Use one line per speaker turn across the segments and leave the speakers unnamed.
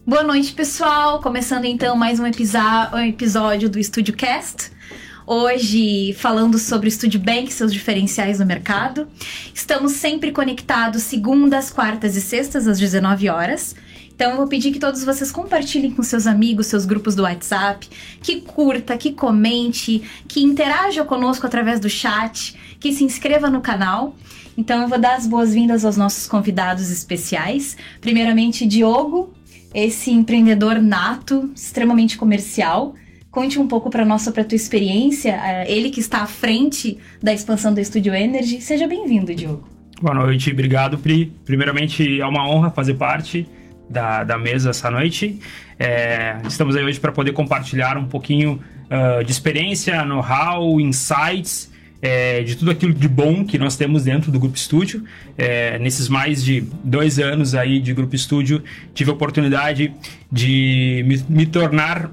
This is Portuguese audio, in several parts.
Boa noite, pessoal! Começando então mais um episódio do Estúdio Cast. Hoje falando sobre o Estúdio Bank, seus diferenciais no mercado. Estamos sempre conectados segundas, quartas e sextas às 19 horas. Então eu vou pedir que todos vocês compartilhem com seus amigos, seus grupos do WhatsApp, que curta, que comente, que interaja conosco através do chat, que se inscreva no canal. Então eu vou dar as boas-vindas aos nossos convidados especiais. Primeiramente, Diogo, esse empreendedor nato, extremamente comercial. Conte um pouco para nós sobre a tua experiência, ele que está à frente da expansão da Studio Energy. Seja bem-vindo, Diogo.
Boa noite, obrigado, Pri. Primeiramente, é uma honra fazer parte da mesa essa noite. Estamos aí hoje para poder compartilhar um pouquinho de experiência, know-how, insights, de tudo aquilo de bom que nós temos dentro do Grupo Studio. Nesses mais de 2 anos aí de Grupo Studio, tive a oportunidade de me tornar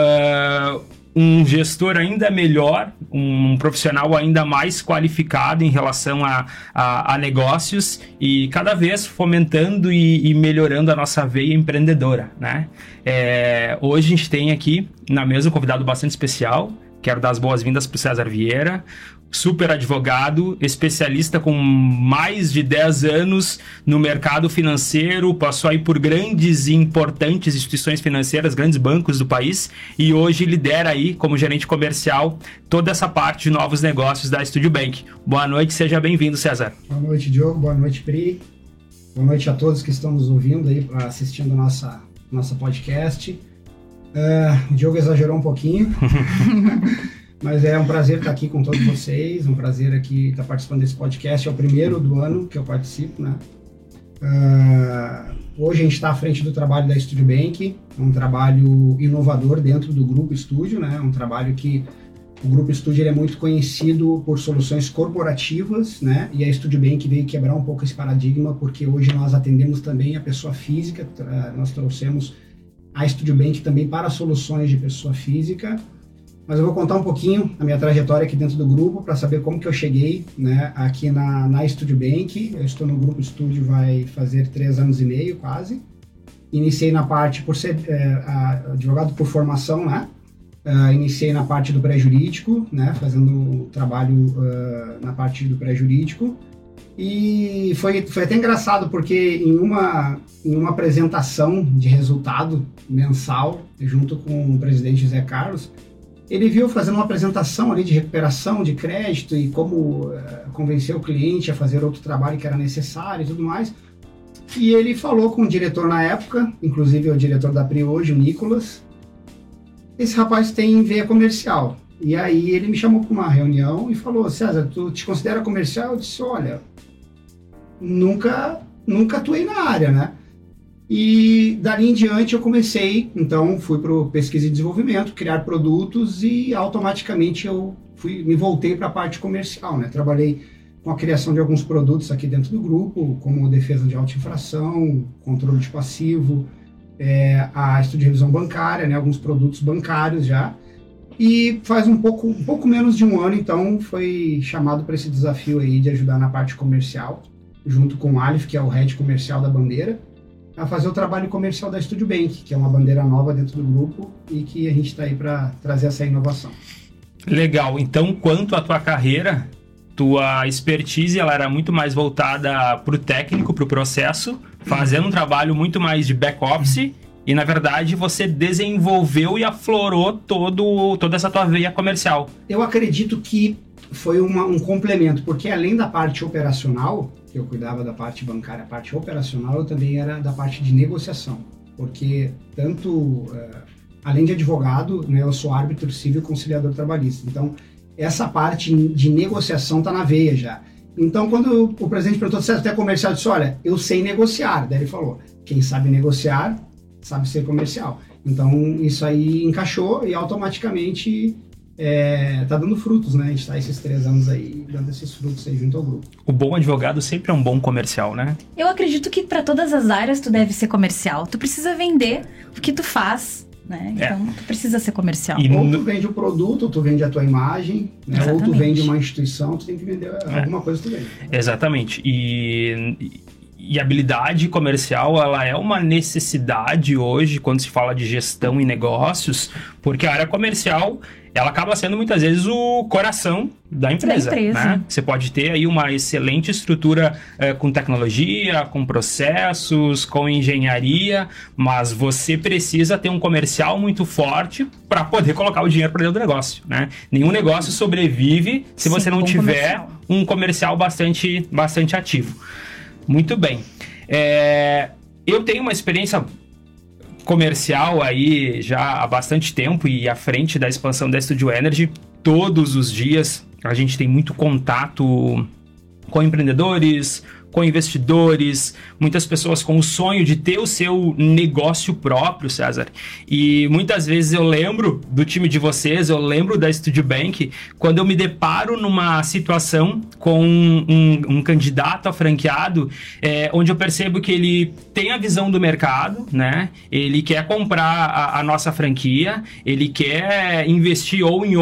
um gestor ainda melhor, um profissional ainda mais qualificado em relação a negócios e cada vez fomentando e melhorando a nossa veia empreendedora, né? Hoje a gente tem aqui na mesa um convidado bastante especial. Quero dar as boas-vindas para o César Vieira, super advogado, especialista com mais de 10 anos no mercado financeiro, passou aí por grandes e importantes instituições financeiras, grandes bancos do país, e hoje lidera aí, como gerente comercial, toda essa parte de novos negócios da Studio Bank. Boa noite, seja bem-vindo, César.
Boa noite, Diogo. Boa noite, Pri. Boa noite a todos que estão nos ouvindo aí, assistindo nossa podcast. O Diogo exagerou um pouquinho. Mas é um prazer estar aqui com todos vocês, um prazer aqui estar participando desse podcast. É o primeiro do ano que eu participo, né? Hoje a gente está à frente do trabalho da Studio Bank, um trabalho inovador dentro do Grupo Studio, né? Um trabalho que o Grupo Studio ele é muito conhecido por soluções corporativas, né? E a Studio Bank veio quebrar um pouco esse paradigma, porque hoje nós atendemos também a pessoa física, nós trouxemos a Studio Bank também para soluções de pessoa física. Mas eu vou contar um pouquinho a minha trajetória aqui dentro do grupo para saber como que eu cheguei, né, aqui na Studio Bank. Eu estou no Grupo Studio vai fazer 3 anos e meio quase. Iniciei na parte, por ser advogado por formação, né? Iniciei na parte do pré-jurídico, né, fazendo trabalho na parte do pré-jurídico. E foi até engraçado porque em uma apresentação de resultado mensal, junto com o presidente José Carlos, ele viu fazendo uma apresentação ali de recuperação de crédito e como convencer o cliente a fazer outro trabalho que era necessário e tudo mais. E ele falou com o diretor na época, inclusive o diretor da Pri hoje, o Nicolas. Esse rapaz tem veia comercial. E aí ele me chamou para uma reunião e falou: César, tu te considera comercial? Eu disse: olha, nunca atuei na área, né? E dali em diante eu comecei, então fui para o pesquisa e desenvolvimento, criar produtos e automaticamente eu me voltei para a parte comercial, né? Trabalhei com a criação de alguns produtos aqui dentro do grupo, como defesa de auto-infração, controle de passivo, a estudo de revisão bancária, né? Alguns produtos bancários já. E faz um pouco menos de 1 ano, então, foi chamado para esse desafio aí de ajudar na parte comercial, junto com o Alif, que é o head comercial da bandeira, a fazer o trabalho comercial da Studio Bank, que é uma bandeira nova dentro do grupo e que a gente está aí para trazer essa inovação.
Legal. Então, quanto à tua carreira, tua expertise ela era muito mais voltada para o técnico, para o processo, fazendo um trabalho muito mais de back-office e, na verdade, você desenvolveu e aflorou toda essa tua veia comercial.
Eu acredito que foi um complemento, porque além da parte operacional, que eu cuidava da parte bancária, a parte operacional, eu também era da parte de negociação, porque além de advogado, né, eu sou árbitro civil e conciliador trabalhista, então essa parte de negociação está na veia já. Então quando o presidente perguntou se você é comercial, eu disse: olha, eu sei negociar. Daí ele falou: quem sabe negociar, sabe ser comercial. Então isso aí encaixou e automaticamente tá dando frutos, né? A gente tá esses 3 anos aí, dando esses frutos aí junto ao grupo.
O bom advogado sempre é um bom comercial, né?
Eu acredito que para todas as áreas tu deve ser comercial. Tu precisa vender o que tu faz, né? Então tu precisa ser comercial.
Ou tu vende o produto, ou tu vende a tua imagem, né? Ou tu vende uma instituição, tu tem que vender alguma coisa tu vende.
Exatamente. E e habilidade comercial, ela é uma necessidade hoje quando se fala de gestão e negócios, porque a área comercial, ela acaba sendo muitas vezes o coração da empresa. Né? Você pode ter aí uma excelente estrutura com tecnologia, com processos, com engenharia, mas você precisa ter um comercial muito forte para poder colocar o dinheiro para dentro do negócio. Né? Nenhum negócio sobrevive se você não tiver um comercial bastante ativo. Muito bem. Eu tenho uma experiência comercial aí já há bastante tempo e à frente da expansão da Studio Energy. Todos os dias a gente tem muito contato com empreendedores, com investidores, muitas pessoas com o sonho de ter o seu negócio próprio, César. E muitas vezes eu lembro do time de vocês, eu lembro da Studio Bank, quando eu me deparo numa situação com um candidato a franqueado, onde eu percebo que ele tem a visão do mercado, né? Ele quer comprar a nossa franquia, ele quer investir ou em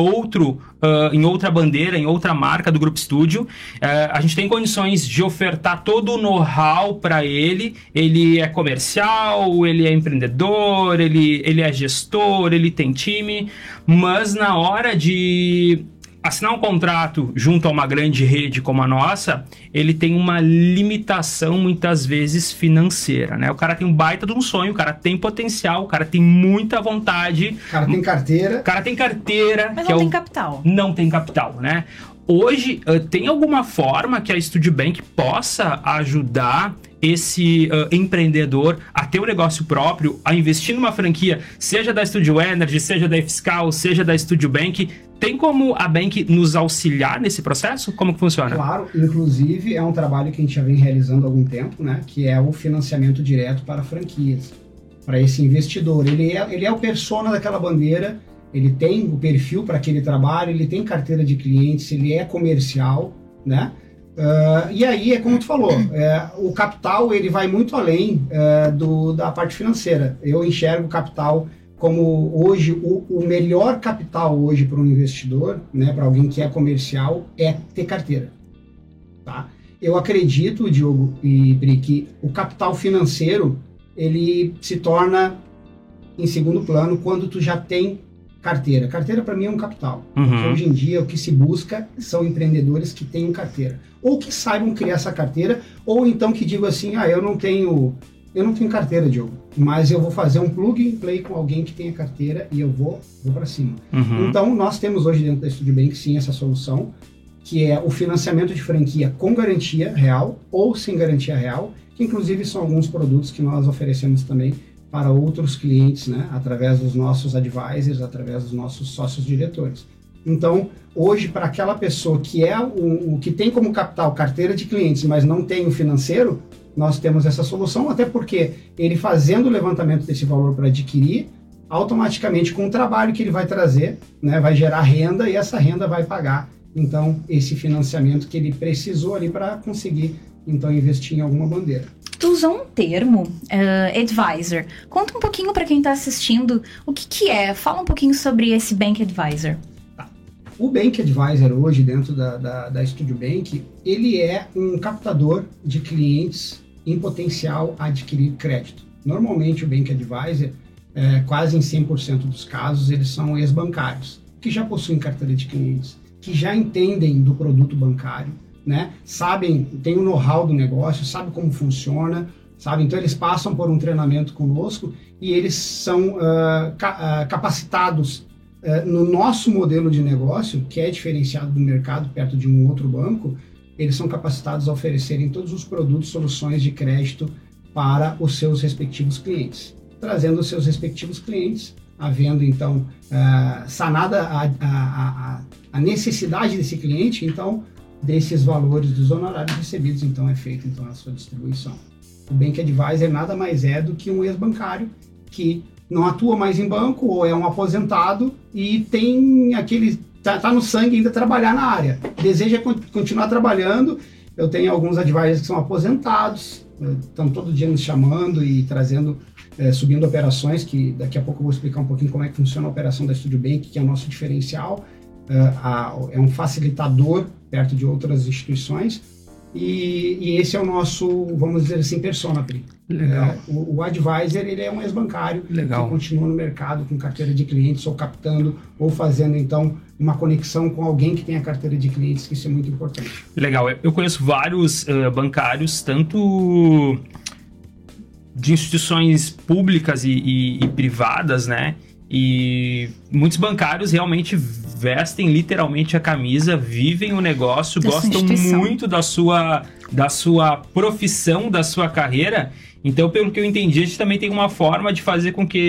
outra bandeira, em outra marca do Grupo Studio. A gente tem condições de ofertar todo o know-how para ele. Ele é comercial, ele é empreendedor, ele é gestor, ele tem time, mas na hora de assinar um contrato junto a uma grande rede como a nossa, ele tem uma limitação muitas vezes financeira, né? O cara tem um baita de um sonho, o cara tem potencial, o cara tem muita vontade.
O cara tem carteira.
Mas não tem capital.
Não tem capital, né? Hoje, tem alguma forma que a Studio Bank possa ajudar esse empreendedor a ter um negócio próprio, a investir numa franquia, seja da Studio Energy, seja da Fiscal, seja da Studio Bank? Tem como a Bank nos auxiliar nesse processo? Como que funciona?
Claro, inclusive é um trabalho que a gente já vem realizando há algum tempo, né? Que é o financiamento direto para franquias, para esse investidor. Ele é o persona daquela bandeira. Ele tem o perfil para aquele trabalho, ele tem carteira de clientes, ele é comercial, né? E aí, é como tu falou, o capital ele vai muito além da parte financeira. Eu enxergo o capital como hoje, o melhor capital hoje para um investidor, né, para alguém que é comercial, é ter carteira. Tá? Eu acredito, Diogo e Pri, que o capital financeiro ele se torna em segundo plano quando tu já tem carteira. Carteira para mim é um capital. Porque hoje em dia o que se busca são empreendedores que tenham carteira. Ou que saibam criar essa carteira, ou então que digam assim, eu não tenho carteira, Diogo, mas eu vou fazer um plug and play com alguém que tenha carteira e eu vou para cima. Então nós temos hoje dentro da Studio Bank sim essa solução, que é o financiamento de franquia com garantia real ou sem garantia real, que inclusive são alguns produtos que nós oferecemos também para outros clientes, né, através dos nossos advisors, através dos nossos sócios diretores. Então, hoje, para aquela pessoa que é o que tem como capital carteira de clientes, mas não tem o financeiro, nós temos essa solução, até porque ele fazendo o levantamento desse valor para adquirir, automaticamente com o trabalho que ele vai trazer, né, vai gerar renda e essa renda vai pagar, então, esse financiamento que ele precisou ali para conseguir, então, investir em alguma bandeira.
Tu usou um termo, advisor. Conta um pouquinho para quem está assistindo o que é. Fala um pouquinho sobre esse Bank Advisor.
O Bank Advisor hoje, dentro da Studio Bank, ele é um captador de clientes em potencial a adquirir crédito. Normalmente o Bank Advisor, quase em 100% dos casos, eles são ex-bancários, que já possuem carteira de clientes, que já entendem do produto bancário, né? Sabem, tem o know-how do negócio, sabem como funciona, sabe? Então eles passam por um treinamento conosco e eles são capacitados no nosso modelo de negócio, que é diferenciado do mercado perto de um outro banco. Eles são capacitados a oferecerem todos os produtos, soluções de crédito para os seus respectivos clientes, trazendo os seus respectivos clientes, havendo então sanada a necessidade desse cliente, então desses valores dos honorários recebidos, então é feita então a sua distribuição. O Bank Advisor nada mais é do que um ex-bancário que não atua mais em banco ou é um aposentado e tem aquele tá no sangue ainda trabalhar na área, deseja continuar trabalhando. Eu tenho alguns advisors que são aposentados, estão todo dia nos chamando e trazendo, subindo operações, que daqui a pouco eu vou explicar um pouquinho como é que funciona a operação da Studio Bank, que é o nosso diferencial. É um facilitador perto de outras instituições. E esse é o nosso, vamos dizer assim, persona, Pri.
Legal.
O advisor, ele é um ex-bancário
Legal.
que continua no mercado com carteira de clientes, ou captando, ou fazendo, então, uma conexão com alguém que tem a carteira de clientes, que isso é muito importante.
Legal. Eu conheço vários bancários, tanto de instituições públicas e privadas, né? E muitos bancários realmente vestem literalmente a camisa, vivem o negócio, gostam muito da sua profissão, da sua carreira. Então, pelo que eu entendi, a gente também tem uma forma de fazer com que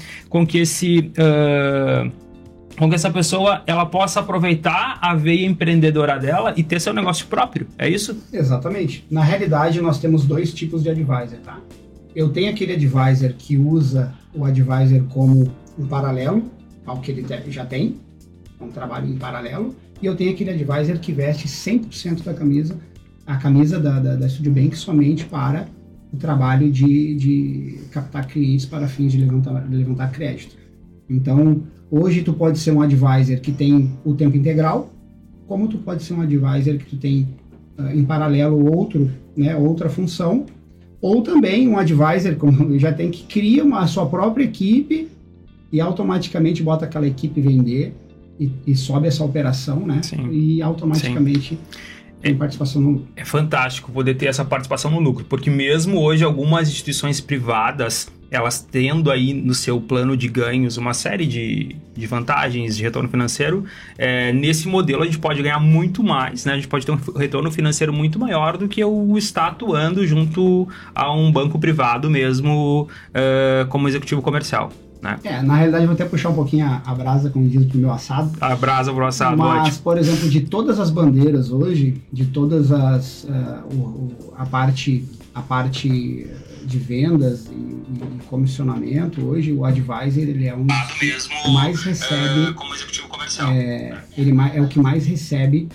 essa pessoa ela possa aproveitar a veia empreendedora dela e ter seu negócio próprio. É isso?
Exatamente. Na realidade, nós temos 2 tipos de advisor, tá? Eu tenho aquele advisor que usa o advisor como um paralelo ao que ele já tem, é um trabalho em paralelo, e eu tenho aquele advisor que veste 100% a camisa da Studio Bank somente para o trabalho de captar clientes para fins de levantar crédito. Então, hoje tu pode ser um advisor que tem o tempo integral, como tu pode ser um advisor que tu tem em paralelo outra função, ou também um advisor, como já tem, que cria a sua própria equipe e automaticamente bota aquela equipe vender e sobe essa operação, né?
Sim.
E automaticamente tem participação no lucro.
É fantástico poder ter essa participação no lucro, porque mesmo hoje algumas instituições privadas, elas tendo aí no seu plano de ganhos uma série de vantagens de retorno financeiro, nesse modelo a gente pode ganhar muito mais, né? A gente pode ter um retorno financeiro muito maior do que o estar atuando junto a um banco privado mesmo, como executivo comercial. Né?
Na realidade, eu vou até puxar um pouquinho a brasa, como diz, pro meu assado.
A brasa pro assado,
mas,
ótimo.
Por exemplo, de todas as bandeiras hoje, de todas as... a parte de vendas e comissionamento, hoje o advisor, ele é um dos que mais recebe...
como executivo comercial.
Ele é o que mais recebe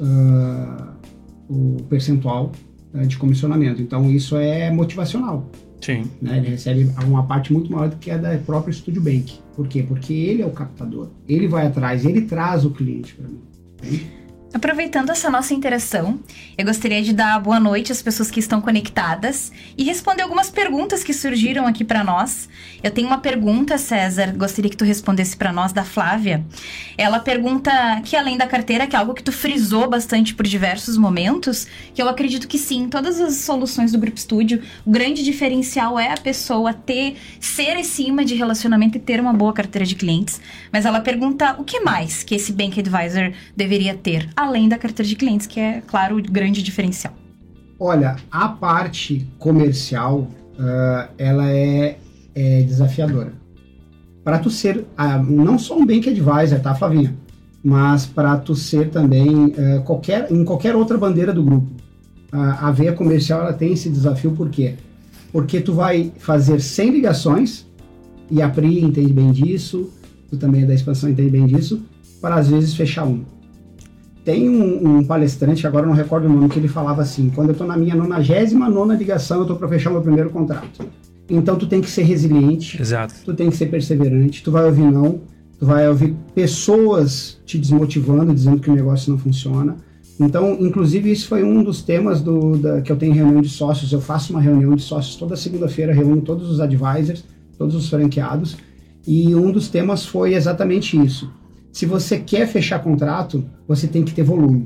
o percentual de comissionamento. Então, isso é motivacional.
Sim.
Né? Ele recebe uma parte muito maior do que a da própria Studio Bank. Por quê? Porque ele é o captador. Ele vai atrás, ele traz o cliente para mim. Entende?
Aproveitando essa nossa interação, eu gostaria de dar boa noite às pessoas que estão conectadas e responder algumas perguntas que surgiram aqui para nós. Eu tenho uma pergunta, César, gostaria que tu respondesse para nós, da Flávia. Ela pergunta que além da carteira, que é algo que tu frisou bastante por diversos momentos, que eu acredito que sim, todas as soluções do Grupo Studio, o grande diferencial é a pessoa ser esse imã de relacionamento e ter uma boa carteira de clientes. Mas ela pergunta o que mais que esse Bank Advisor deveria ter, além da carteira de clientes, que é, claro, o grande diferencial.
Olha, a parte comercial, ela é desafiadora. Para tu ser, não só um Bank Advisor, tá, Flavinha? Mas para tu ser também em qualquer outra bandeira do grupo. A veia comercial, ela tem esse desafio, por quê? Porque tu vai fazer 100 ligações, e a Pri entende bem disso, tu também é da expansão entende bem disso, para às vezes fechar um. Tem um palestrante, agora eu não recordo o nome, que ele falava assim: quando eu estou na minha 99ª ligação, eu estou para fechar meu primeiro contrato. Então tu tem que ser resiliente,
exato. Tu
tem que ser perseverante, tu vai ouvir não, tu vai ouvir pessoas te desmotivando, dizendo que o negócio não funciona. Então, inclusive, isso foi um dos temas que eu tenho em reunião de sócios. Eu faço uma reunião de sócios toda segunda-feira, reúno todos os advisors, todos os franqueados, e um dos temas foi exatamente isso. Se você quer fechar contrato, você tem que ter volume.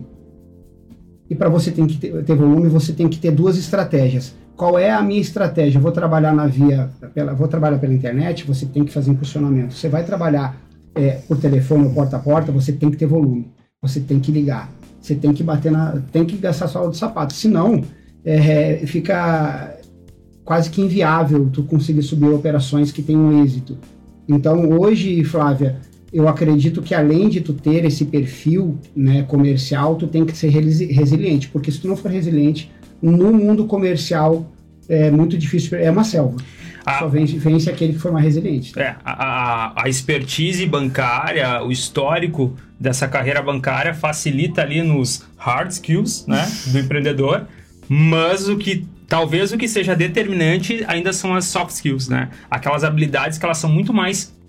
E para você ter volume, você tem que ter 2 estratégias. Qual é a minha estratégia? Eu vou trabalhar vou trabalhar pela internet, você tem que fazer impulsionamento. Você vai trabalhar por telefone ou porta a porta, você tem que ter volume. Você tem que ligar. Você tem que tem que gastar sola de sapato. Senão, fica quase que inviável tu conseguir subir operações que tenham êxito. Então, hoje, Flávia, eu acredito que além de tu ter esse perfil, né, comercial, tu tem que ser resiliente, porque se tu não for resiliente, no mundo comercial é muito difícil, é uma selva. Só vence aquele que for mais resiliente.
Tá? A expertise bancária, o histórico dessa carreira bancária facilita ali nos hard skills, né, do empreendedor, mas talvez o que seja determinante ainda são as soft skills, né? Aquelas habilidades que elas são muito mais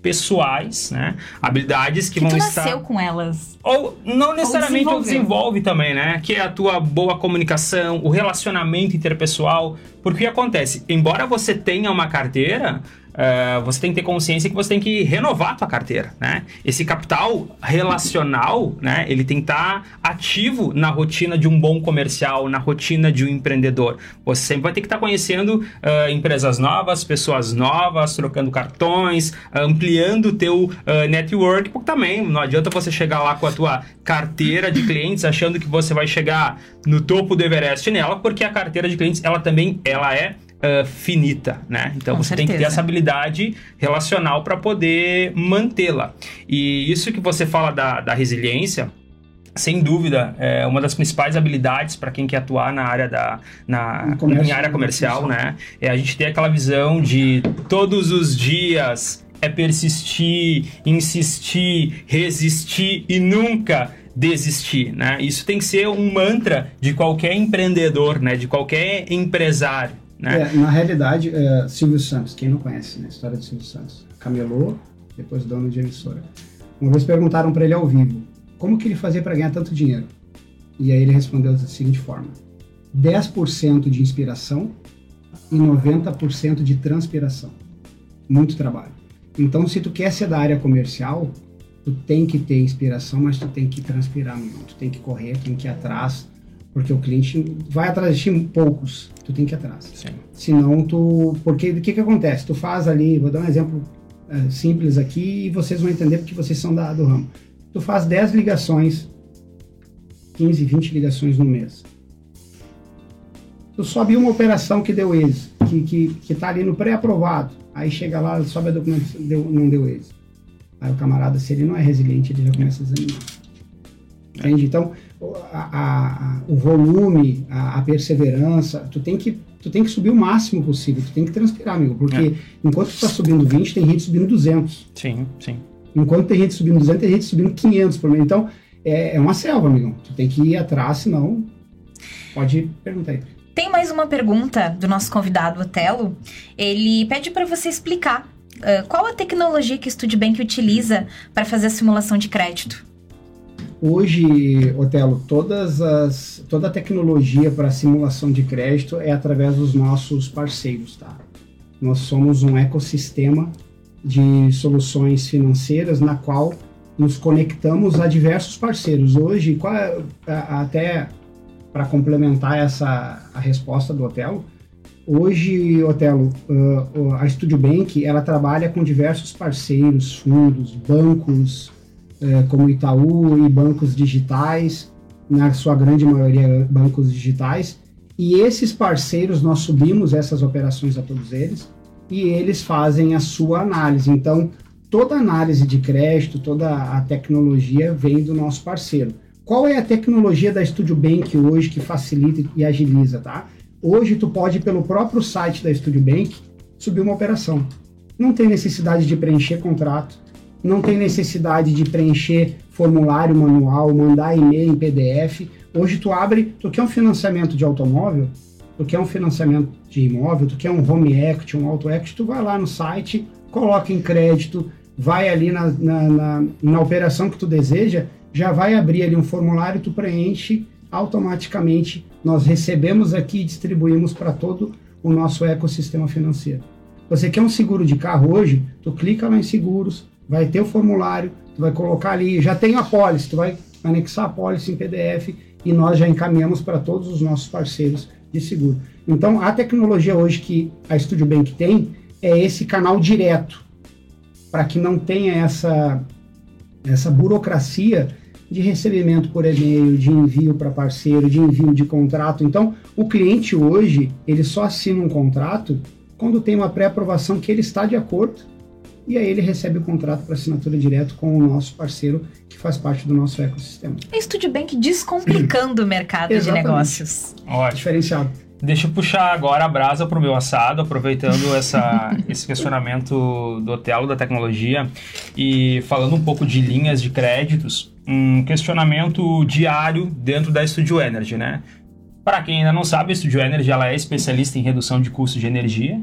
pessoais, né? Habilidades que vão
tu
estar...
nasceu com elas.
Ou não necessariamente
Ou
desenvolve também, né? Que é a tua boa comunicação, o relacionamento interpessoal. Porque o que acontece? Embora você tenha uma carteira, você tem que ter consciência que você tem que renovar a tua carteira, né? Esse capital relacional, né? Ele tem que estar ativo na rotina de um bom comercial, na rotina de um empreendedor. Você sempre vai ter que estar conhecendo empresas novas, pessoas novas, trocando cartões, ampliando o teu network, porque também não adianta você chegar lá com a tua carteira de clientes achando que você vai chegar no topo do Everest nela, porque a carteira de clientes, ela é finita, né? Então
Com
você
certeza.
tem que ter essa habilidade relacional para poder mantê-la. E isso que você fala da resiliência, sem dúvida, é uma das principais habilidades para quem quer atuar na área em área comercial, né? É a gente ter aquela visão de todos os dias persistir, insistir, resistir e nunca desistir, né? Isso tem que ser um mantra de qualquer empreendedor, né? De qualquer empresário, né?
Na realidade, Silvio Santos, quem não conhece, né? A história de Silvio Santos. Camelô, depois dono de emissora. Uma vez perguntaram para ele ao vivo, como que ele fazia para ganhar tanto dinheiro? E aí ele respondeu da seguinte forma: 10% de inspiração e 90% de transpiração. Muito trabalho. Então, se tu quer ser da área comercial, tu tem que ter inspiração, mas tu tem que transpirar, amigo. Tu tem que correr, tem que ir atrás, porque o cliente vai atrás de ti poucos, tu tem que ir atrás.
Sim.
Senão porque o que acontece? Tu faz ali, vou dar um exemplo simples aqui e vocês vão entender porque vocês são do ramo. Tu faz 10 ligações, 15, 20 ligações no mês. Tu sobe uma operação que deu êxito, que tá ali no pré-aprovado, aí chega lá, sobe a documentação, não deu êxito. Aí o camarada, se ele não é resiliente, ele já começa a desanimar. Entende? Então, o volume, a perseverança, tu tem que subir o máximo possível, tu tem que transpirar, amigo, porque enquanto tu tá subindo 20, tem gente subindo 200.
Sim, sim.
Enquanto tem gente subindo 200, tem gente subindo 500 por mês. Então, é uma selva, amigo. Tu tem que ir atrás, senão... Pode perguntar aí.
Tem mais uma pergunta do nosso convidado, Otelo. Ele pede para você explicar qual a tecnologia que o StudyBank utiliza para fazer a simulação de crédito.
Hoje, Otelo, toda a tecnologia para simulação de crédito é através dos nossos parceiros, tá? Nós somos um ecossistema de soluções financeiras na qual nos conectamos a diversos parceiros. Hoje, até para complementar a resposta do Otelo, hoje, Otelo, a StudyBank, ela trabalha com diversos parceiros, fundos, bancos, como Itaú e bancos digitais, na sua grande maioria bancos digitais, e esses parceiros, nós subimos essas operações a todos eles, e eles fazem a sua análise. Então, toda a análise de crédito, toda a tecnologia vem do nosso parceiro. Qual é a tecnologia da StudyBank hoje que facilita e agiliza, tá? Hoje tu pode, pelo próprio site da StudyBank, subir uma operação. Não tem necessidade de preencher contrato, não tem necessidade de preencher formulário manual, mandar e-mail em PDF. Hoje tu quer um financiamento de automóvel, tu quer um financiamento de imóvel, tu quer um home equity, um auto equity, tu vai lá no site, coloca em crédito, vai ali na operação que tu deseja, já vai abrir ali um formulário, tu preenche automaticamente. Nós recebemos aqui e distribuímos para todo o nosso ecossistema financeiro. Você quer um seguro de carro hoje? Tu clica lá em seguros, vai ter o formulário, tu vai colocar ali, já tem a pólice, tu vai anexar a pólice em PDF e nós já encaminhamos para todos os nossos parceiros de seguro. Então, a tecnologia hoje que a StudyBank tem é esse canal direto, para que não tenha essa burocracia de recebimento por e-mail, de envio para parceiro, de envio de contrato. Então, o cliente hoje, ele só assina um contrato quando tem uma pré-aprovação que ele está de acordo, e aí ele recebe o contrato para assinatura direto com o nosso parceiro, que faz parte do nosso ecossistema.
A StudyBank descomplicando o mercado de negócios.
Ótimo.
Diferenciado.
Deixa eu puxar agora a brasa pro meu assado, aproveitando esse questionamento do Otelo, da tecnologia, e falando um pouco de linhas de créditos, um questionamento diário dentro da Studio Energy, né? Para quem ainda não sabe, a Studio Energy ela é especialista em redução de custos de energia.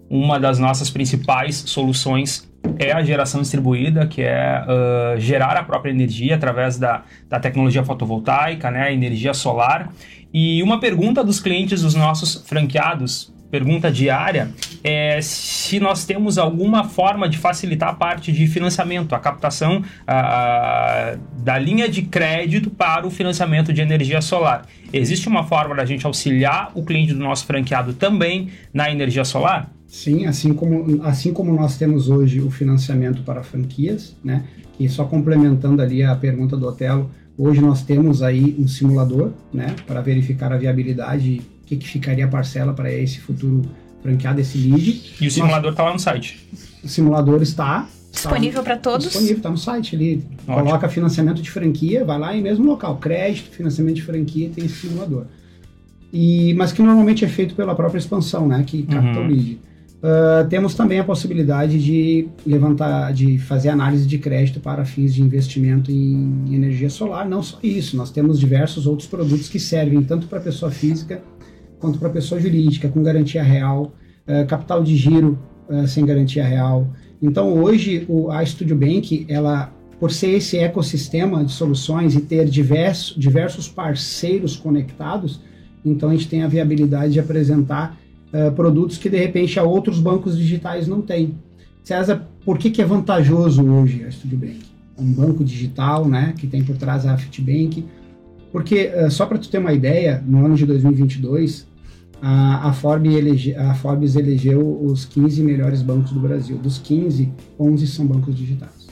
uma das nossas principais soluções é a geração distribuída, que é gerar a própria energia através da tecnologia fotovoltaica, né, energia solar. E uma pergunta dos clientes dos nossos franqueados, pergunta diária, é se nós temos alguma forma de facilitar a parte de financiamento, a captação da linha de crédito para o financiamento de energia solar. Existe uma forma da gente auxiliar o cliente do nosso franqueado também na energia solar?
Sim, assim como nós temos hoje o financiamento para franquias, né? E só complementando ali a pergunta do Otelo, hoje nós temos aí um simulador, né? Para verificar a viabilidade, o que ficaria a parcela para esse futuro franqueado, esse lead.
E o simulador está lá no site?
O simulador está
disponível para todos?
Disponível, está no site ali.
Ótimo.
Coloca financiamento de franquia, vai lá em mesmo local, crédito, financiamento de franquia, tem esse simulador. Mas que normalmente é feito pela própria expansão, né? Que capta o lead. Temos também a possibilidade de fazer análise de crédito para fins de investimento em energia solar. Não só isso, nós temos diversos outros produtos que servem tanto para pessoa física quanto para pessoa jurídica, com garantia real, capital de giro sem garantia real. Então hoje a Studio Bank, ela, por ser esse ecossistema de soluções e ter diversos parceiros conectados, então a gente tem a viabilidade de apresentar produtos que de repente outros bancos digitais não têm. César, por que é vantajoso hoje a Studio Bank? Um banco digital, né, que tem por trás a Fitbank, porque só para tu ter uma ideia, no ano de 2022 a Forbes elegeu os 15 melhores bancos do Brasil. Dos 15, 11 são bancos digitais.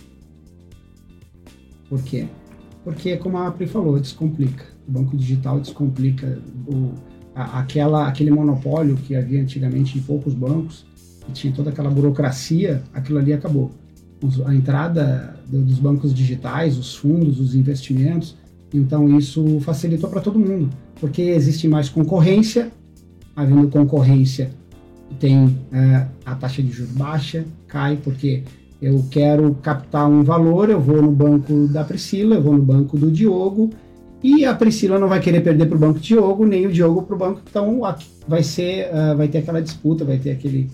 Por quê? Porque, como a Pri falou, descomplica. O banco digital descomplica aquele monopólio que havia antigamente em poucos bancos, que tinha toda aquela burocracia, aquilo ali acabou. A entrada dos bancos digitais, os fundos, os investimentos, então isso facilitou para todo mundo, porque existe mais concorrência. Havendo concorrência, tem a taxa de juros baixa, cai, porque eu quero captar um valor, eu vou no banco da Priscila, eu vou no banco do Diogo, e a Priscila não vai querer perder para o banco do Diogo, nem o Diogo para o banco, então vai ter aquela disputa, vai ter aquele...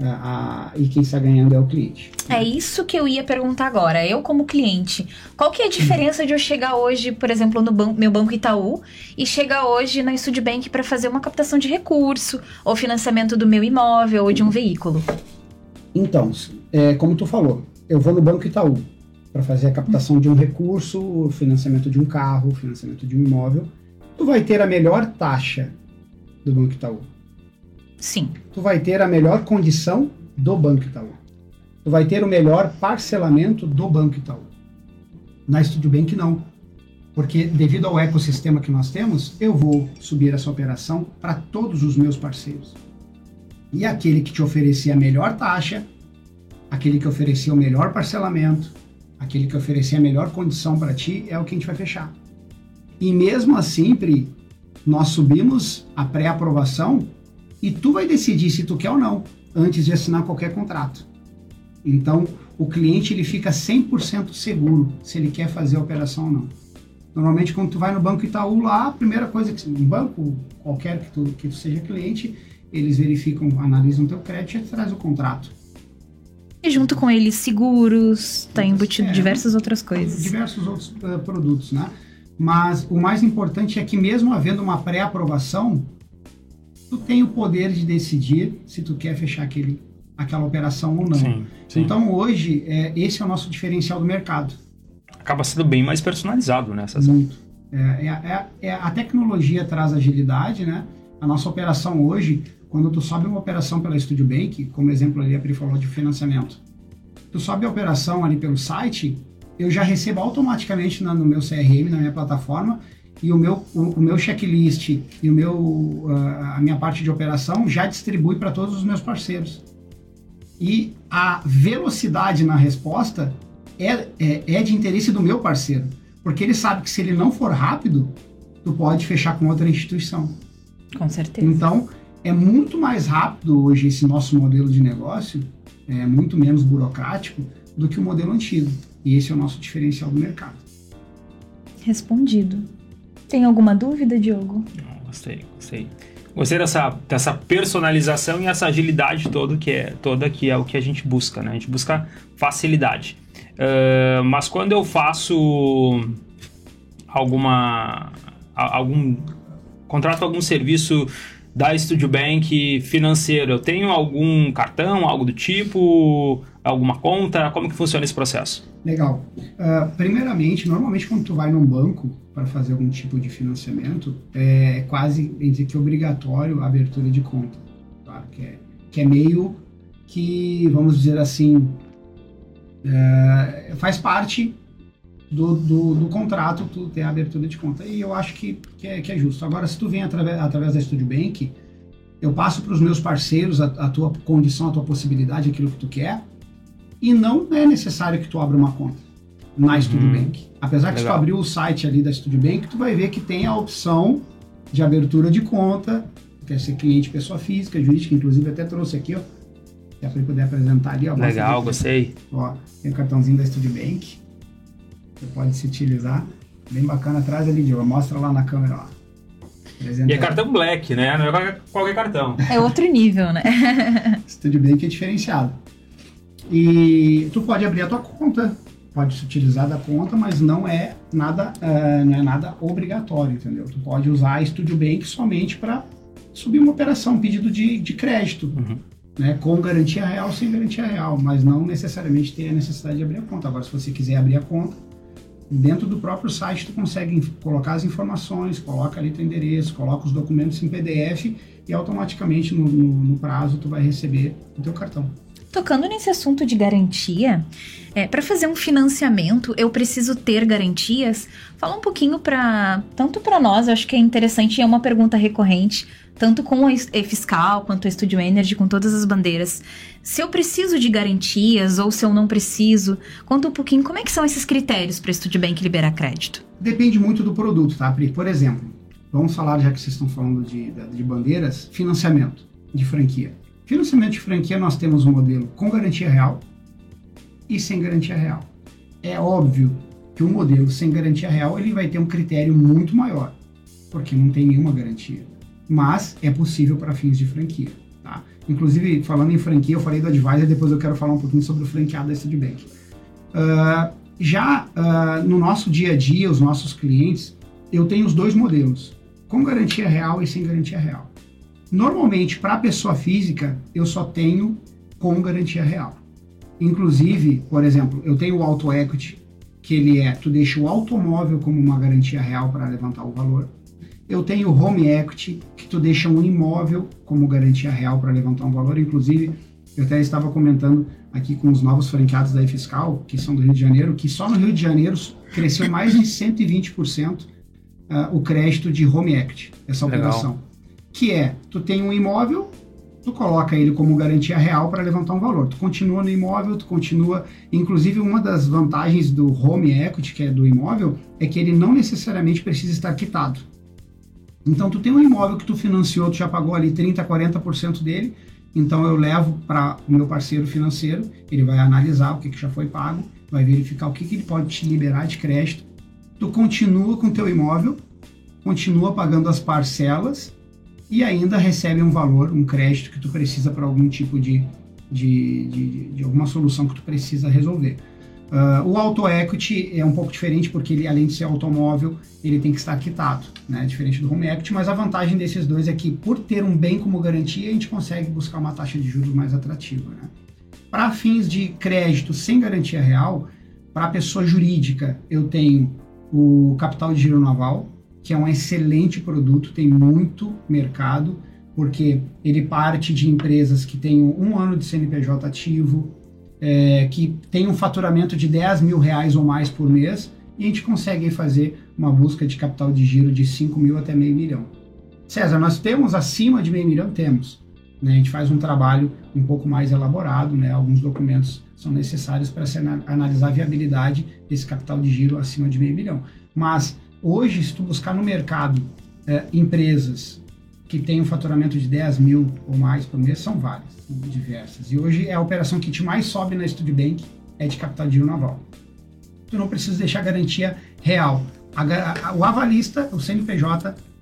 e quem está ganhando é o cliente.
É isso que eu ia perguntar agora. Eu, como cliente, qual que é a diferença de eu chegar hoje, por exemplo, no meu Banco Itaú, e chegar hoje na Studio Bank para fazer uma captação de recurso, ou financiamento do meu imóvel, ou de um veículo? Então,
como tu falou, eu vou no Banco Itaú para fazer a captação de um recurso, o financiamento de um carro, o financiamento de um imóvel. Tu vai ter a melhor taxa do Banco Itaú.
Sim.
Tu vai ter a melhor condição do Banco Itaú. Tu vai ter o melhor parcelamento do Banco Itaú. Na Studio Bank não. Porque devido ao ecossistema que nós temos, eu vou subir essa operação para todos os meus parceiros. E aquele que te oferecer a melhor taxa, aquele que oferecer o melhor parcelamento, aquele que oferecer a melhor condição para ti, é o que a gente vai fechar. E mesmo assim, Pri, nós subimos a pré-aprovação e tu vai decidir se tu quer ou não, antes de assinar qualquer contrato. Então, o cliente ele fica 100% seguro se ele quer fazer a operação ou não. Normalmente, quando tu vai no Banco Itaú lá, a primeira coisa que um banco qualquer que tu seja cliente, eles verificam, analisam o teu crédito e te traz o contrato.
E junto com eles, seguros, tá embutido diversas outras coisas.
Diversos outros produtos, né? Mas o mais importante é que mesmo havendo uma pré-aprovação, tu tem o poder de decidir se tu quer fechar aquela operação ou não.
Sim.
Então hoje, esse é o nosso diferencial do mercado.
Acaba sendo bem mais personalizado, né?
Muito. A tecnologia traz agilidade, né? A nossa operação hoje, quando tu sobe uma operação pela Studio Bank, como exemplo ali a Pri falou de financiamento, tu sobe a operação ali pelo site, eu já recebo automaticamente no meu CRM, na minha plataforma, e o meu checklist e a minha parte de operação já distribui para todos os meus parceiros. E a velocidade na resposta é de interesse do meu parceiro, porque ele sabe que se ele não for rápido, tu pode fechar com outra instituição.
Com certeza.
Então, é muito mais rápido hoje esse nosso modelo de negócio, é muito menos burocrático do que o modelo antigo. E esse é o nosso diferencial do mercado.
Respondido. Tem alguma dúvida, Diogo?
Gostei. Gostei dessa personalização e essa agilidade toda que é o que a gente busca, né? A gente busca facilidade. Mas quando eu faço contrato algum serviço da Studio Bank financeiro, eu tenho algum cartão, algo do tipo, alguma conta? Como que funciona esse processo?
Legal. Primeiramente, normalmente quando tu vai num banco para fazer algum tipo de financiamento, é quase, dizer que obrigatório a abertura de conta, tá? Que é meio que, vamos dizer assim, faz parte do contrato tu ter a abertura de conta, e eu acho que é justo. Agora, se tu vem através da Studio Bank, eu passo para os meus parceiros a tua condição, a tua possibilidade, aquilo que tu quer, e não é necessário que tu abra uma conta na Studio Bank. Apesar que se tu abrir o site ali da Studio Bank, tu vai ver que tem a opção de abertura de conta, quer ser cliente, pessoa física, jurídica, inclusive até trouxe aqui, ó, se a Pri puder apresentar ali, ó.
Legal, gostei.
Ó, tem o cartãozinho da Studio Bank, você pode se utilizar, bem bacana, atrás ali, Diogo, mostra lá na câmera, ó.
E é cartão Black, né? Não é qualquer cartão.
É outro nível, né?
Studio Bank é diferenciado. E tu pode abrir a tua conta, pode se utilizar da conta, mas não é nada obrigatório, entendeu? Tu pode usar a Studio Bank somente para subir uma operação, um pedido de crédito, né? Com garantia real, sem garantia real, mas não necessariamente ter a necessidade de abrir a conta. Agora, se você quiser abrir a conta, dentro do próprio site tu consegue colocar as informações, coloca ali teu endereço, coloca os documentos em PDF e automaticamente no prazo tu vai receber o teu cartão.
Tocando nesse assunto de garantia, para fazer um financiamento, eu preciso ter garantias? Fala um pouquinho tanto para nós, eu acho que é interessante, é uma pergunta recorrente, tanto com a eFiscal, quanto a Studio Energy, com todas as bandeiras. Se eu preciso de garantias ou se eu não preciso, conta um pouquinho como é que são esses critérios para a Studio Bank liberar crédito.
Depende muito do produto, tá, Pri? Por exemplo, vamos falar, já que vocês estão falando de bandeiras, financiamento de franquia. Financiamento de franquia, nós temos um modelo com garantia real e sem garantia real. É óbvio que o modelo sem garantia real ele vai ter um critério muito maior, porque não tem nenhuma garantia. Mas é possível para fins de franquia. Tá? Inclusive, falando em franquia, eu falei do Advisor, depois eu quero falar um pouquinho sobre o franqueado da Studio Bank. No nosso dia a dia, os nossos clientes, eu tenho os dois modelos, com garantia real e sem garantia real. Normalmente, para a pessoa física, eu só tenho com garantia real. Inclusive, por exemplo, eu tenho o Auto Equity, que tu deixa o automóvel como uma garantia real para levantar o valor. Eu tenho o Home Equity, que tu deixa um imóvel como garantia real para levantar um valor. Inclusive, eu até estava comentando aqui com os novos franqueados da eFiscal, que são do Rio de Janeiro, que só no Rio de Janeiro cresceu mais de 120% o crédito de Home Equity, essa operação. Legal. Que tu tem um imóvel, tu coloca ele como garantia real para levantar um valor. Tu continua no imóvel, inclusive uma das vantagens do Home Equity, que é do imóvel, é que ele não necessariamente precisa estar quitado. Então tu tem um imóvel que tu financiou, tu já pagou ali 30%, 40% dele, então eu levo para o meu parceiro financeiro, ele vai analisar o que já foi pago, vai verificar o que ele pode te liberar de crédito, tu continua com o teu imóvel, continua pagando as parcelas, e ainda recebe um valor, um crédito que tu precisa para algum tipo de alguma solução que tu precisa resolver. O Auto Equity é um pouco diferente porque ele, além de ser automóvel, ele tem que estar quitado, né? Diferente do Home Equity, mas a vantagem desses dois é que por ter um bem como garantia, a gente consegue buscar uma taxa de juros mais atrativa, né? Para fins de crédito sem garantia real, para a pessoa jurídica, eu tenho o Capital de Giro Naval, que é um excelente produto, tem muito mercado, porque ele parte de empresas que têm 1 ano de CNPJ ativo, que tem um faturamento de R$10 mil ou mais por mês, e a gente consegue fazer uma busca de capital de giro de 5 mil até meio milhão. César, nós temos acima de meio milhão? Temos. Né? A gente faz um trabalho um pouco mais elaborado, né? Alguns documentos são necessários para se analisar a viabilidade desse capital de giro acima de meio milhão. Mas hoje, se tu buscar no mercado empresas que têm um faturamento de 10 mil ou mais por mês, são várias, diversas. E hoje a operação que te mais sobe na Studio Bank é de capital de giro naval. Tu não precisa deixar garantia real. O avalista, o CNPJ,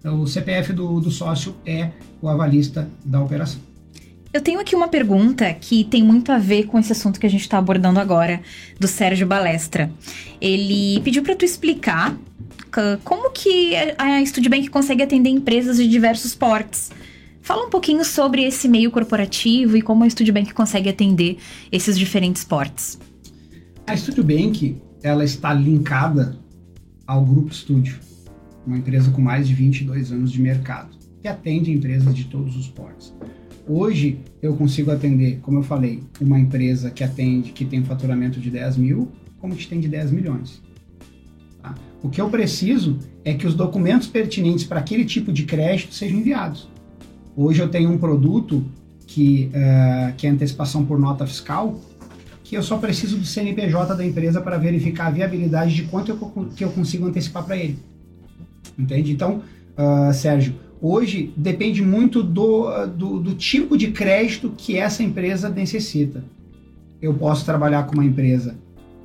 o CPF do sócio é o avalista da operação.
Eu tenho aqui uma pergunta que tem muito a ver com esse assunto que a gente está abordando agora, do Sérgio Balestra. Ele pediu para tu explicar como que a Studbank consegue atender empresas de diversos portes. Fala um pouquinho sobre esse meio corporativo e como a Studbank consegue atender esses diferentes portes.
A Studbank, ela está linkada ao Grupo Estúdio, uma empresa com mais de 22 anos de mercado, que atende empresas de todos os portes. Hoje, eu consigo atender, como eu falei, uma empresa que tem um faturamento de 10 mil, como que tem de 10 milhões. Tá? O que eu preciso é que os documentos pertinentes para aquele tipo de crédito sejam enviados. Hoje eu tenho um produto que é antecipação por nota fiscal, que eu só preciso do CNPJ da empresa para verificar a viabilidade de quanto que eu consigo antecipar para ele. Entende? Então, Sérgio, hoje depende muito do tipo de crédito que essa empresa necessita. Eu posso trabalhar com uma empresa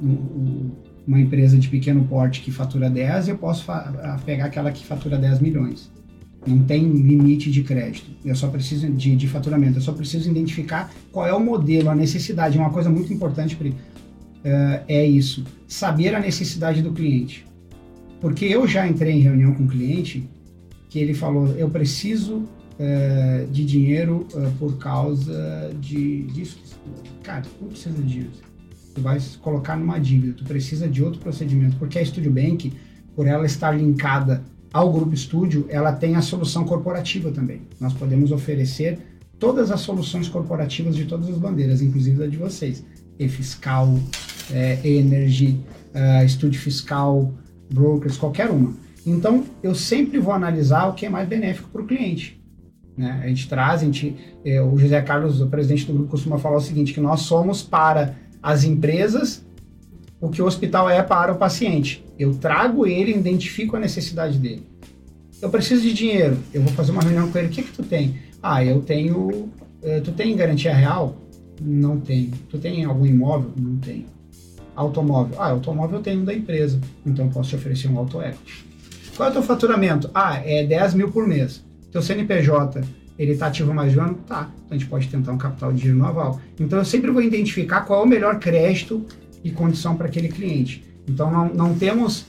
de pequeno porte que fatura 10 e eu posso pegar aquela que fatura 10 milhões. Não tem limite de crédito, eu só preciso de faturamento, eu só preciso identificar qual é o modelo, a necessidade. Uma coisa muito importante, Pri, é isso, saber a necessidade do cliente. Porque eu já entrei em reunião com um cliente que ele falou, eu preciso de dinheiro por causa disso. Cara, tu não precisa de dinheiro. Tu vai colocar numa dívida, tu precisa de outro procedimento, porque a Studbank, por ela estar linkada ao Grupo Estúdio, ela tem a solução corporativa também. Nós podemos oferecer todas as soluções corporativas de todas as bandeiras, inclusive a de vocês. E-Fiscal, Energy, Estúdio Fiscal, Brokers, qualquer uma. Então, eu sempre vou analisar o que é mais benéfico para o cliente. Né? A gente traz, o José Carlos, o presidente do grupo, costuma falar o seguinte, que nós somos para as empresas o que o hospital é para o paciente. Eu trago ele, identifico a necessidade dele. Eu preciso de dinheiro, eu vou fazer uma reunião com ele, o que tu tem? Eu tenho... tu tem garantia real? Não tenho. Tu tem algum imóvel? Não tenho. Automóvel? Automóvel eu tenho da empresa, então eu posso te oferecer um auto-equity. Qual é o teu faturamento? É 10 mil por mês. Teu CNPJ, ele está ativo mais de um ano? Tá. Então a gente pode tentar um capital de giro no aval. Então eu sempre vou identificar qual é o melhor crédito e condição para aquele cliente. Então não temos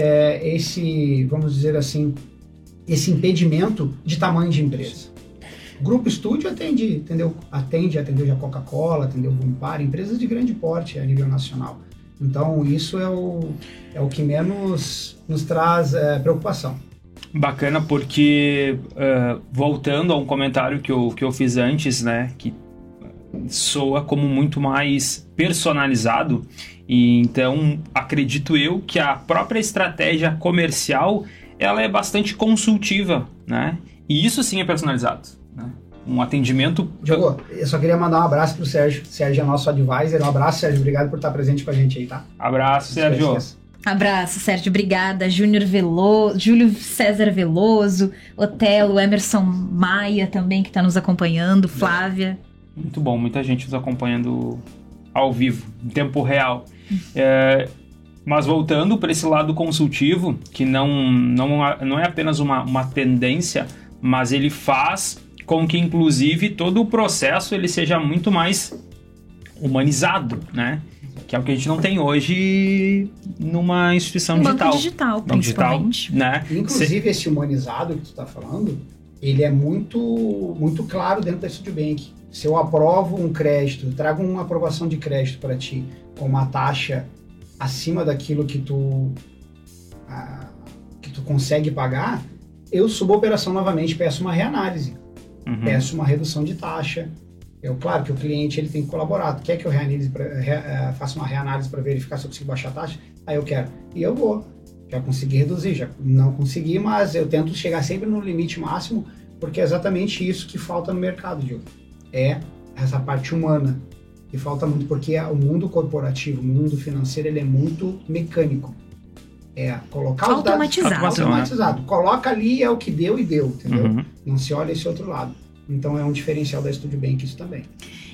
vamos dizer assim, esse impedimento de tamanho de empresa. O Grupo Estúdio atende já Coca-Cola, atendeu Vumpar, empresas de grande porte a nível nacional. Então isso é o que menos nos traz preocupação.
Bacana, porque voltando a um comentário que eu fiz antes, né, que soa como muito mais personalizado, e então acredito eu que a própria estratégia comercial ela é bastante consultiva, né? E isso sim é personalizado, né? Um atendimento...
Diogo, eu só queria mandar um abraço pro Sérgio. Sérgio é nosso advisor. Um abraço, Sérgio. Obrigado por estar presente com a gente aí, tá?
Abraço, Sérgio.
Abraço, Sérgio. Obrigada. Júlio César Veloso, Otelo, Emerson Maia também, que está nos acompanhando, Flávia.
Muito bom, muita gente nos acompanhando ao vivo, em tempo real. Mas voltando para esse lado consultivo, que não é apenas uma tendência, mas ele faz com que, inclusive, todo o processo ele seja muito mais humanizado, né? Que é o que a gente não tem hoje numa instituição digital.
Banco digital, principalmente.
Né?
Inclusive, esse humanizado que tu está falando, ele é muito, muito claro dentro da Studbank. Se eu aprovo um crédito, trago uma aprovação de crédito para ti com uma taxa acima daquilo que tu consegue pagar, eu subo a operação novamente, peço uma reanálise, peço uma redução de taxa. Claro que o cliente ele tem que colaborar. Quer que eu faça uma reanálise para verificar se eu consigo baixar a taxa? Aí eu quero. E eu vou. Já consegui reduzir, já não consegui, mas eu tento chegar sempre no limite máximo, porque é exatamente isso que falta no mercado, Diogo. É essa parte humana. E falta muito, porque o mundo corporativo, o mundo financeiro, ele é muito mecânico. Colocar os dados... Automatizado. Coloca ali, é o que deu e deu, entendeu? Não se olha esse outro lado. Então é um diferencial da Studbank isso também.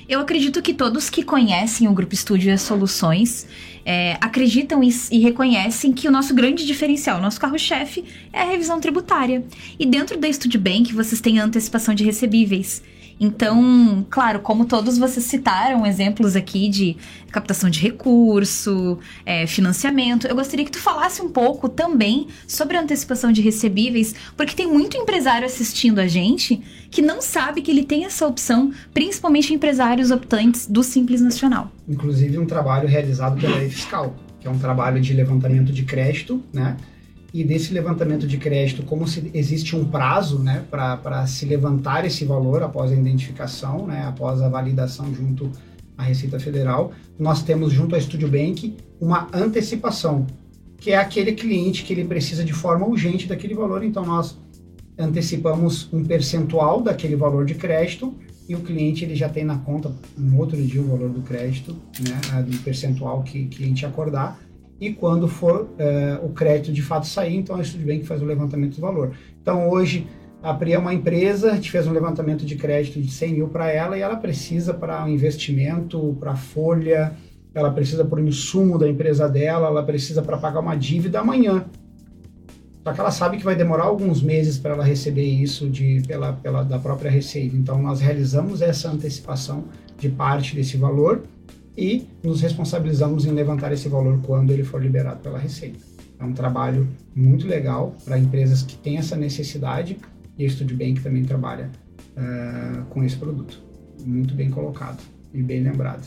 Eu acredito que todos que conhecem o Grupo Estúdio e as soluções acreditam e reconhecem que o nosso grande diferencial, o nosso carro-chefe, é a revisão tributária. E dentro da Estúdio Bank, vocês têm a antecipação de recebíveis. Então, claro, como todos vocês citaram exemplos aqui de captação de recurso, financiamento, eu gostaria que tu falasse um pouco também sobre a antecipação de recebíveis, porque tem muito empresário assistindo a gente que não sabe que ele tem essa opção, principalmente empresários optantes do Simples Nacional.
Inclusive um trabalho realizado pela E-Fiscal, que é um trabalho de levantamento de crédito, né? E desse levantamento de crédito, como existe um prazo, né, para se levantar esse valor após a identificação, né, após a validação junto à Receita Federal, nós temos junto à Estúdio Bank uma antecipação, que é aquele cliente que ele precisa de forma urgente daquele valor, então nós antecipamos um percentual daquele valor de crédito e o cliente ele já tem na conta no outro dia o valor do crédito, né, do percentual que a gente acordar. E quando for o crédito de fato sair, então a Estúdio Bank faz o levantamento do valor. Então hoje a Pri é uma empresa, a gente fez um levantamento de crédito de 100 mil para ela e ela precisa para um investimento, para folha, ela precisa por um insumo da empresa dela, ela precisa para pagar uma dívida amanhã. Só que ela sabe que vai demorar alguns meses para ela receber isso da própria Receita. Então nós realizamos essa antecipação de parte desse valor e nos responsabilizamos em levantar esse valor quando ele for liberado pela Receita. É um trabalho muito legal para empresas que têm essa necessidade e a Estúdio Bank também trabalha com esse produto. Muito bem colocado e bem lembrado.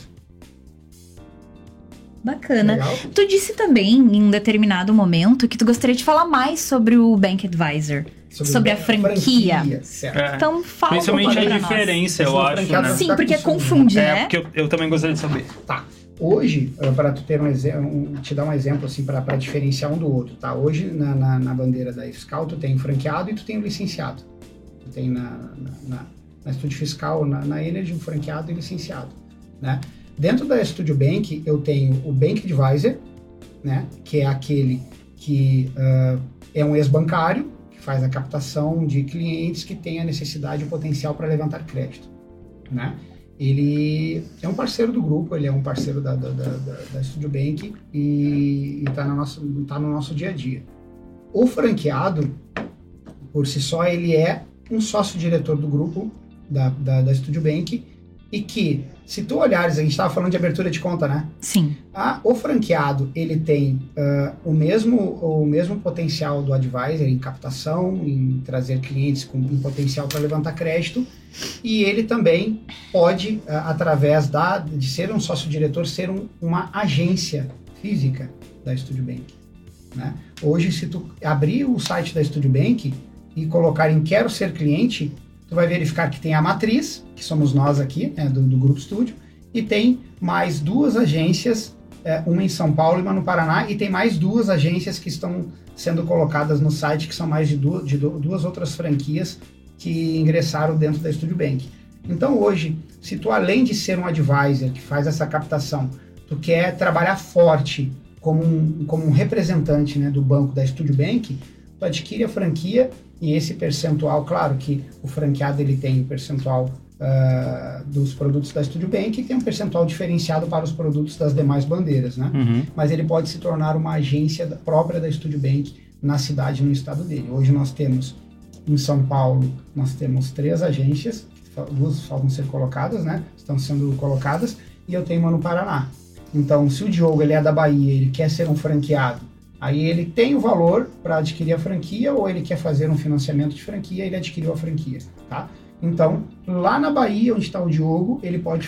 Bacana.
Legal?
Tu disse também, em um determinado momento, que tu gostaria de falar mais sobre o Bank Advisor. Sobre a franquia.
Certo.
Então, fala
Principalmente
um pouco
a diferença, eu acho, né?
Sim, porque confunde, né?
Porque eu também gostaria de saber.
Tá. Hoje, para tu ter te dar um exemplo assim para diferenciar um do outro, tá? Hoje na bandeira da E-Fiscal tu tem o franqueado e tu tem o licenciado. Tu tem na Estúdio Fiscal, na Energy, o franqueado e licenciado, né? Dentro da Estúdio Bank eu tenho o Bank Advisor, né? Que é aquele que é um ex-bancário que faz a captação de clientes que têm a necessidade e o potencial para levantar crédito, né? Ele é um parceiro do grupo, ele é um parceiro da Estúdio Bank e tá no nosso dia a dia. O franqueado, por si só, ele é um sócio-diretor do grupo da Estúdio Bank e que, se tu olhares, a gente estava falando de abertura de conta, né?
Sim.
O franqueado, ele tem o mesmo potencial do advisor em captação, em trazer clientes com um potencial para levantar crédito, e ele também pode, através de ser um sócio-diretor, ser uma agência física da Estúdio Bank, né? Hoje, se tu abrir o site da Estúdio Bank e colocar em Quero Ser Cliente, tu vai verificar que tem a matriz, que somos nós aqui, né, do Grupo Estúdio, e tem mais duas agências, uma em São Paulo e uma no Paraná, e tem mais duas agências que estão sendo colocadas no site, que são mais de duas outras franquias que ingressaram dentro da Estúdio Bank. Então hoje, se tu além de ser um advisor que faz essa captação, tu quer trabalhar forte como um representante, né, do banco da Estúdio Bank, tu adquire a franquia e esse percentual, claro que o franqueado ele tem o percentual dos produtos da Estúdio Bank e tem um percentual diferenciado para os produtos das demais bandeiras, né? Uhum. Mas ele pode se tornar uma agência própria da Estúdio Bank na cidade, no estado dele. Hoje nós temos em São Paulo, nós temos 3 agências, 2 faltam ser colocadas, né? Estão sendo colocadas, e eu tenho uma no Paraná. Então, se o Diogo ele é da Bahia, ele quer ser um franqueado, aí ele tem o valor para adquirir a franquia, ou ele quer fazer um financiamento de franquia, ele adquiriu a franquia, tá? Então, lá na Bahia, onde está o Diogo, ele pode